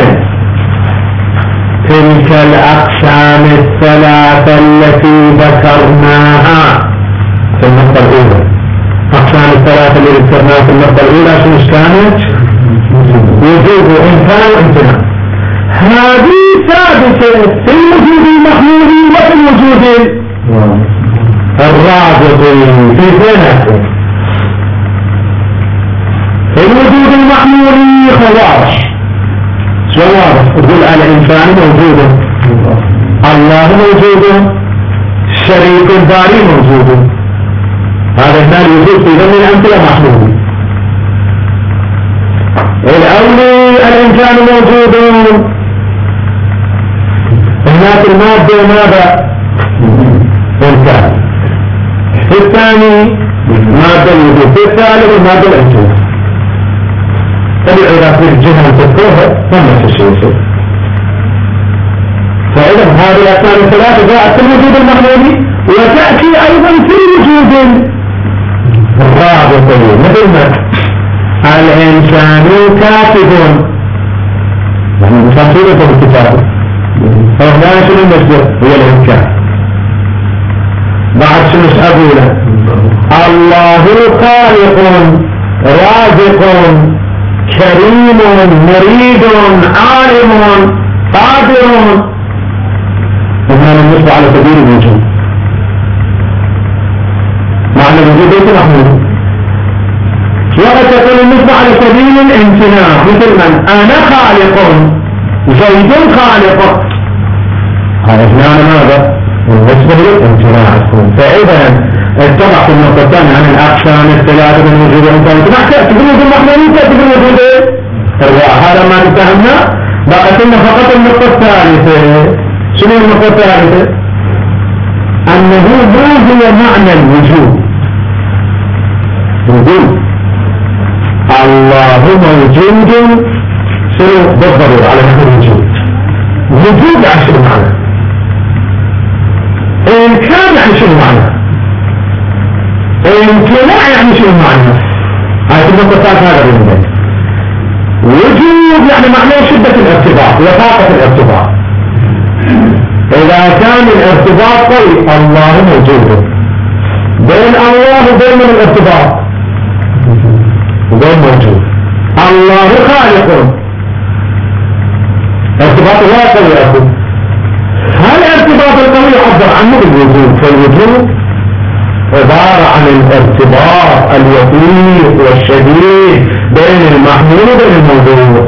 تلك الأقسام الثلاثة التي ذكرناها في النقطة الأولى، أقسام الثلاثة التي ذكرناها في النقطة الأولى شو كانت؟ وجود وإمكان وامتناع. هذه ثابتة في الوجود المحمول وفي الوجود الرابط في ذنبه. في الوجود المحمول خواص جواب تقول الإنسان موجود، الله موجود، الشريك الباري موجود، هذا الثاني وجود في ضمن الأمثلة محمول. الأولي الإنسان موجود، هناك المادة ماذا؟ إنسان. الثاني مادة الوجود، الثالث المادة الإنسان. فإذا في الجهة تذكرها فما في شيء. فإذا هذه الأقسام الثلاثة جاءت في الوجود المحمولي وتأتي أيضا في الوجود الرابط، مثل ما الإنسان كاتب، يعني مصدرة الكتاب، فهنا شنو المصدر؟ هي الإمكان. بعد شنو أقوله؟ الله خالق رازق كريم مريد عالم قادر، وهذا النصب على سبيل الوجود. معنى الوجود ليس محمول. وقد تكون النصب على سبيل الامتناع، مثل من انا خالق زيد خالق، هذا معنى ماذا؟ بالنسبة للامتناع. فإذا اتبع في النقطة الثانية عن الأقسام الثلاثة من وجود الإنسان، تأتي بالوجود المحمولي تأتي بالوجود الرواء. هذا ما نفهمنا. بقت لنا فقط النقطة الثالثة. شنو النقطة الثالثة؟ أنه ما هو معنى الوجود؟ وجود الله موجود شنو بالضرورة على هذا الوجود؟ وجود يعني شنو معنى؟ إمكان يعني شنو معنى؟ امتناع يعني شنو معنى؟ هاي النقطة الثالثة هذا بالنسبة. وجود يعني معناه شدة الارتباط وطاقة الارتباط. إذا كان الارتباط قوي الله موجود، بين الله وبين من الارتباط؟ وبين موجود. الله خالق، ارتباط الله قوي أكو. هل الارتباط القوي يعبر عنه بالوجود؟ فالوجود عبارة عن الارتباط الوثيق والشديد بين المحمول وبين الموجود.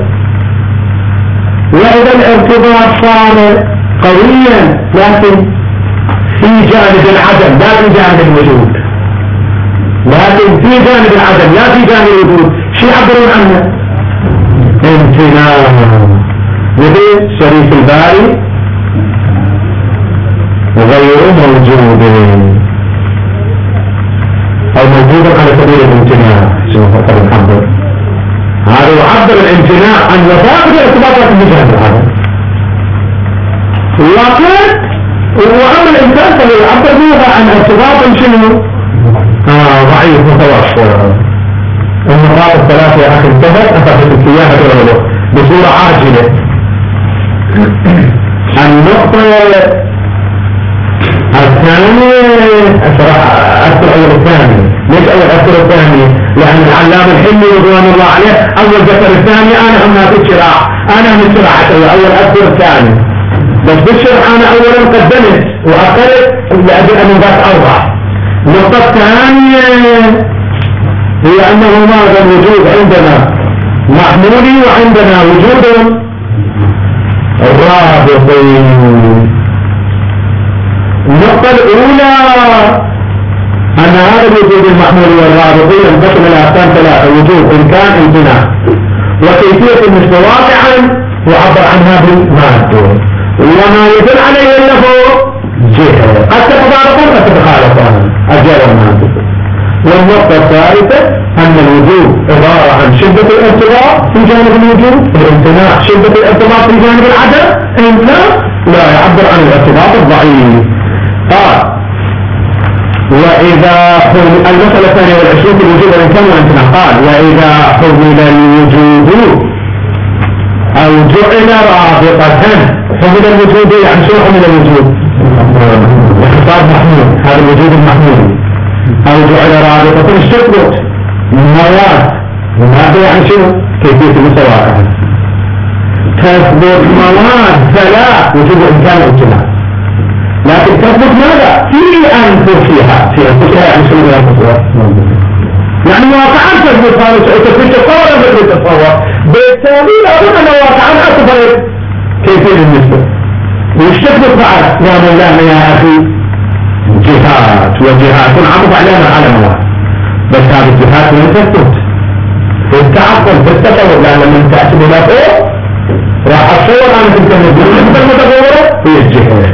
وإذا الارتباط صار قويا لكن في جانب العدم لا في جانب الوجود، لكن في جانب العدم لا في جانب الوجود، شو يعبرون عنه؟ امتناع. مثل شريك الباري غير موجود أو موجود على سبيل الامتناع. شنو فكر نحضر هذا يعبر الامتناع عن وثائق الارتباطات بجانب العدم. لكن وأما الإنسان فيعبر بها عن ارتباط شنو؟ ضعيف متوسط. النقاط الثلاثة يا أخي انتهت، أخذت إياها بصورة عاجلة. النقطة الثانية أذكر أول الثاني. ليش أذكر الثاني؟ لأن العلامة الحلمي رضوان الله عليه أول ذكر الثاني، أنا هم في الشراع، أنا من الشراع أول أذكر الثاني، بس بالشرح أنا أولا قدمت وأخرت لأجل أن ذات أوضح. النقطة الثانية هي أنه ماذا الوجود عندنا محمولي وعندنا وجود رابطي. النقطة الأولى أن هذا الوجود المحمولي والرابطي ينقسم إلى أقسام ثلاثة: وجود، إمكان، امتناع. وكيفية النسبة واقعا يعبر عنها بالمادة، وما يدل عليه له جهة قد تتضاربان قد تتخالفان الجهة والمادة. والنقطة الثالثة أن الوجود عبارة عن شدة الارتباط في جانب الوجود، الامتناع شدة الارتباط في جانب العدم، إمتناع لا يعبر عن الارتباط الضعيف. قال وإذا المسألة الثانية والعشرين في الوجود والإمكان والامتناع، قال وإذا حمل الوجود أو جعل رابطة. حمل الوجود يعني شو حمل الوجود؟ اختصار محمول، هذا الوجود المحمول. أو جعل رابطة ايش تثبت؟ مواد. هذا يعني شو؟ كيفية المساواة. تثبت مواد ثلاث: وجود وإمكان وامتناع. لكن تثبت ماذا؟ في أنفسها. في أنفسها يعني شو أنفسها؟ يعني واقعا تثبت هذا الشيء، تصور ولا تتصور؟ بالتالي لابد أن واقعا أصبر كيفية النسبة. وش تثبت بعد يا مولانا يا أخي؟ جهات وجهات عمض علينا على مواد، بس هذه الجهات لم تثبت في التعقل في التصور، لأن من تأتي بلا فوق راح أتصور أن تلك المتطورة هي الجهة.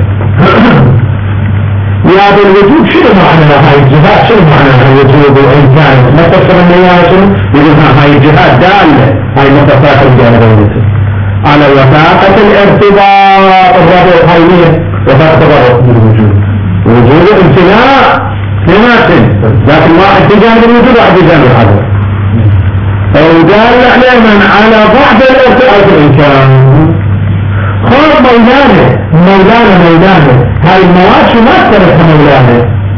يا ذا الوجود شنو معنى هاي الجهات؟ شنو معنى هاي الوجود والإمكان؟ ما تفسر النيات شنو؟ يقول هاي الجهات دالة، هاي متفاعل الجانبين على وثاقة الارتباط الرابط. هاي هي وثاقة الرابط بالوجود. وجود الامتناع سماتن، لكن واحد في جانب الوجود واحد في جانب العدم. ودال علينا على بعض الارتباط الإمكان. خذ مولانا هاي المواد شو ما تتركها مولانا؟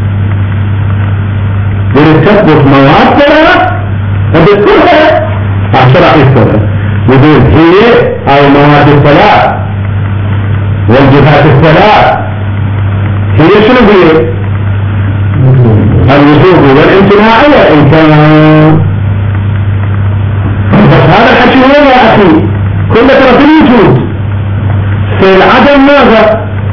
يريد تثبت مواد ثلاث وبتذكرها عشان راح يذكرها. يقول هي هاي المواد الثلاث والجهات الثلاث هي شنو هي؟ الوجود والامتناع والإمكان. بس هذا الحكي هو يا أخي كله ترى في الوجود، في العدم ماذا؟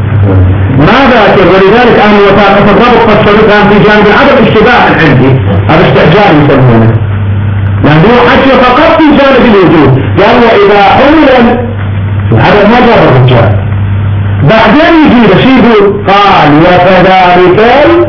ولذلك أنا وثاقة الربط فسرتها في جانب العدم اشتباها عندي، هذا استعجال يسمونه، لأنه حكي فقط في جانب الوجود. لأنه إذا حمل العدم ما جاب الرجال، بعدين يجي شو يقول؟ قال وكذلك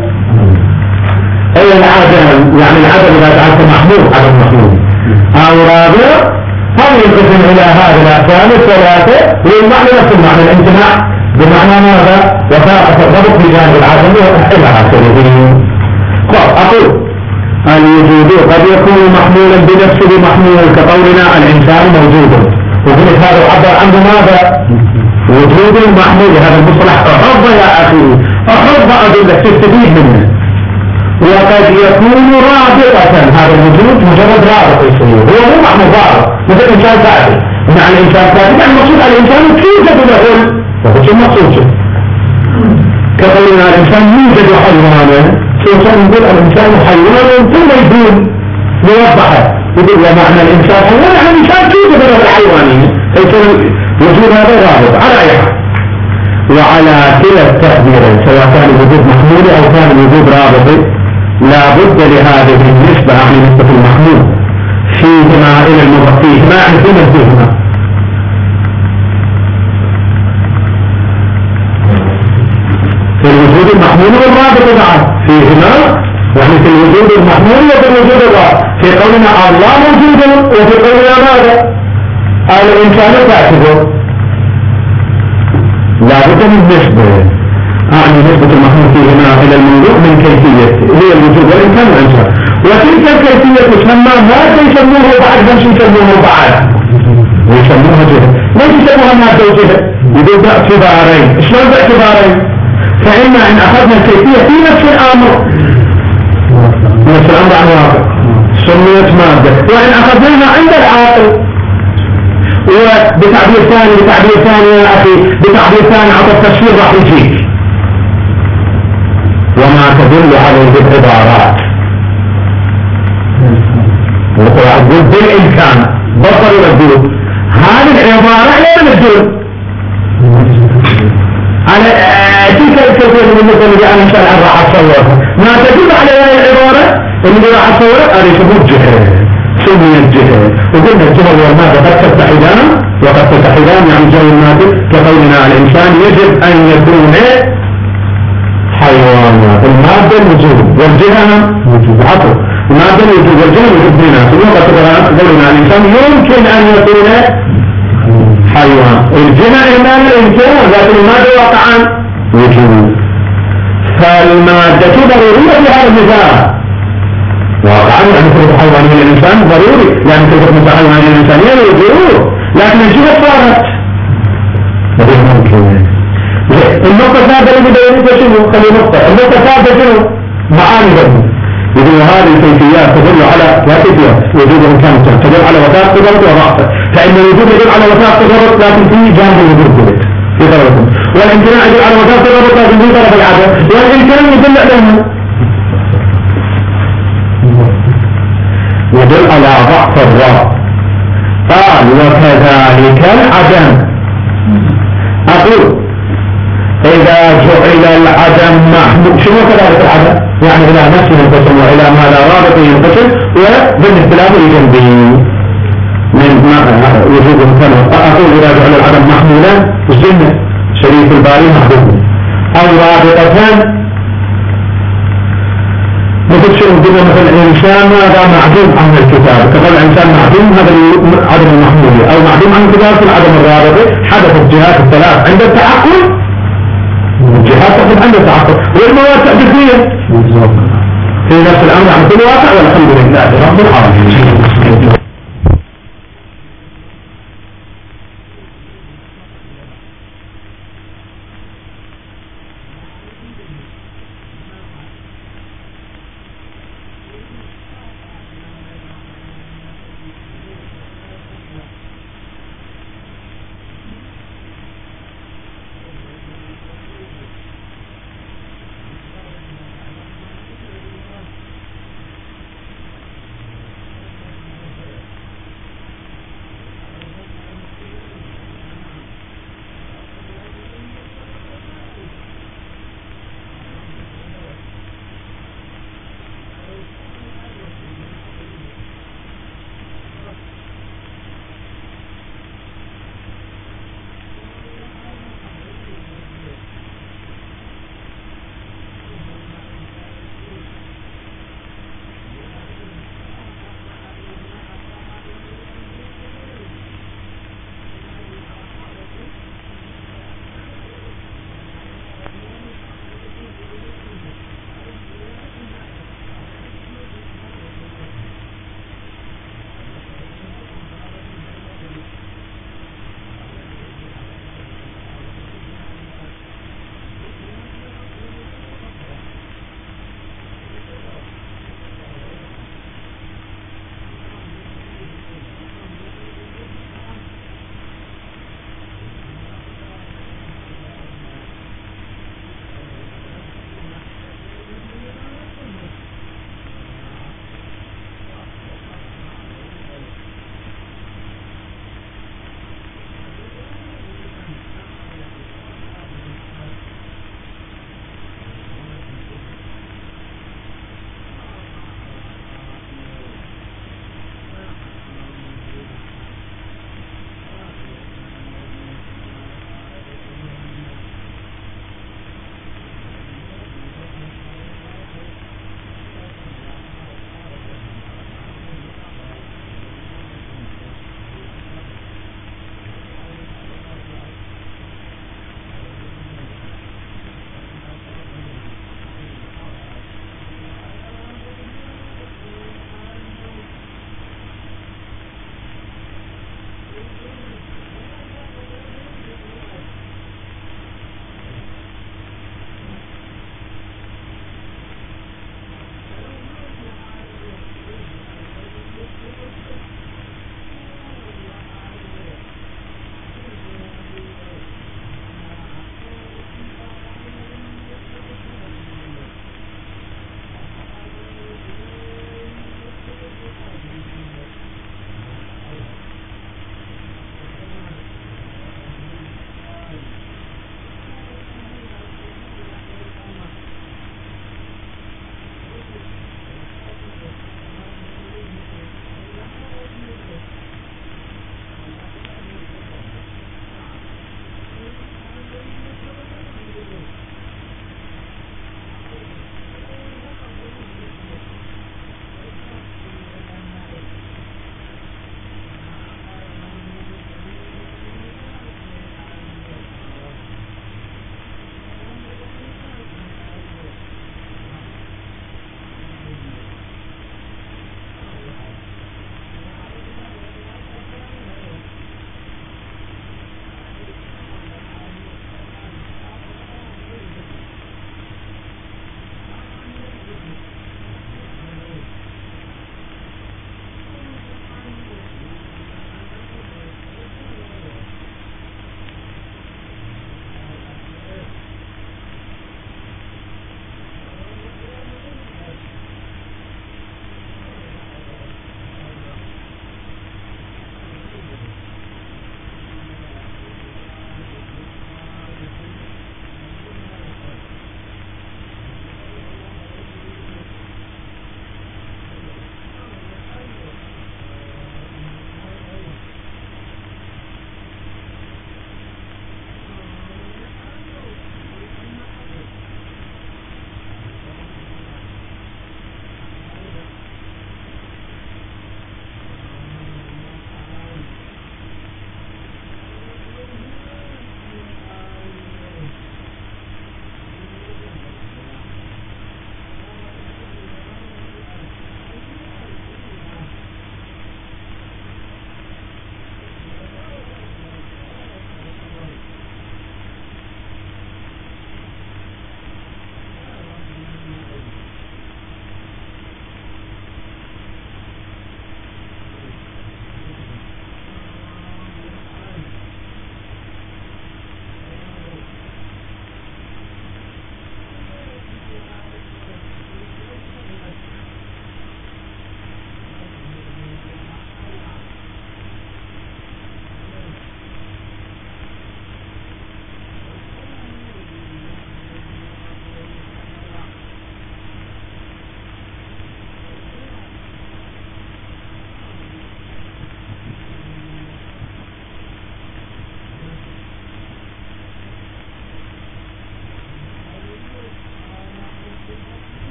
العدم، يعني العدم إذا جعلت محمول عدم محمول أو رابع، هذا ينقسم إلى هذه الأقسام الثلاثة، والمعنى نفس المعنى الامتناع بمعنى ماذا؟ وثاقة الربط بجانب العدم إلى آخره. أقول الوجود قد يكون محمولا بنفسه محمول كقولنا الإنسان موجود، وقلت هذا يعبر عنه ماذا؟ وجود محمول. هذا المصطلح أحب يا أخي، أحب أدلة تستفيد منه. وقد يكون رابطة، هذا الوجود مجرد رابط يصير، هو مو محمول رابط مثل إنسان ثابت. معنى الإنسان ثابت يعني المقصود الإنسان توجد له، وهو شو المقصود؟ كقولنا الإنسان يوجد حيوانا، سوف نقول الإنسان حيوان ثم يكون موضحة، يقول ومعنى الإنسان حيوان يعني الإنسان توجد له الحيوانية، فيكون وجود هذا رابط على أي حال. وعلى كلا التقديرين سواء كان الوجود محمول أو كان الوجود رابطي لا بد لهذه النسبة عن نسبة المحمول فيهما إلى المضاف، فيهما يعني فيهما في الوجود المحمول والرابط بعد فيهما، يعني في الوجود المحمول وفي الوجود الرابط. في قولنا الله موجود وفي قولنا ماذا؟ الإنسان تعتبر لا بد من نسبة، أعني نسبة المحمول فيهما إلى الموضوع من كيفية هي الوجود والإمكان والإنسان، وتلك الكيفية تسمى ماذا يسموه بعد؟ ليش يسموه بعد؟ ويسموها جهة. ليش يسموها مادة وجهة؟ يقول باعتبارين. شلون باعتبارين؟ فإما إن أخذنا الكيفية في نفس الأمر عن واقع سميت مادة، وإن أخذناها عند العاقل وبتعبير ثاني يا أخي، بتعبير ثاني عطى التفسير راح يجيك. وما تدل عليه العبارات. يقول بالإمكان بصر وجود، هذه العبارة لا تدل على تلك الكثير من مثل أن شرعا راح أتصورها، ما تدل على هذه العبارة اللي راح أتصورها هذه سمو الجهة، سمي الجهة. وقلنا الجهة والمادة قد تتحدان وقد تتحدان، يعني الجهة والمادة كقولنا الإنسان يجب أن يكون حيوانا، المادة الوجود والجهة وجود عطف، المادة الوجود والجهة وجود بناء. وقد قولنا الإنسان يمكن أن يكون حيوان، الجهة إيمان الإمكان لكن المادة واقعا وجود. فالمادة ضرورية في هذا المثال واقعا، يعني كلمة حيوانية الإنسان ضروري، يعني كلمة حيوانية الإنسانية وجود، لكن الجهة صارت غير ممكن. النقطة الثالثة اللي بدأت شنو؟ خلي نقطة. النقطة الثالثة شنو؟ معاني ذهنية. يقول هذه الكيفيات تدل على كيفيات وجود الإمكان تدل على وثائق تضرب وضعفه، فإن الوجود يدل على وثائق تضرب لكن في جانب الوجود في طرفه، والامتناع يدل على وثائق تضرب لكن في طرف العدم، والإمكان يدل على يدل على ضعف الرب. قال وكذلك العدم. أقول إذا جعل العدم محمود، شنو كذلك العدم؟ يعني إلى نفسه ينقسم وإلى ما لا رابط ينقسم، وبالاختلاف الجنبي من وجود المثنى. أقول إذا جعل العدم محمولا الجنة شريك الباري محبوب، أو رابطتان مثل شنو؟ قلنا مثل الإنسان هذا معدوم عن الكتاب، كقول الإنسان معدوم هذا عدم المحمولية، أو معدوم عن الكتاب في العدم الرابطة. حدث الجهات الثلاث عند التعقل، الجهات تحدث عند التعقل، والمواد تحدثية في نفس الأمر عن كل واقع، والحمد لله رب العالمين.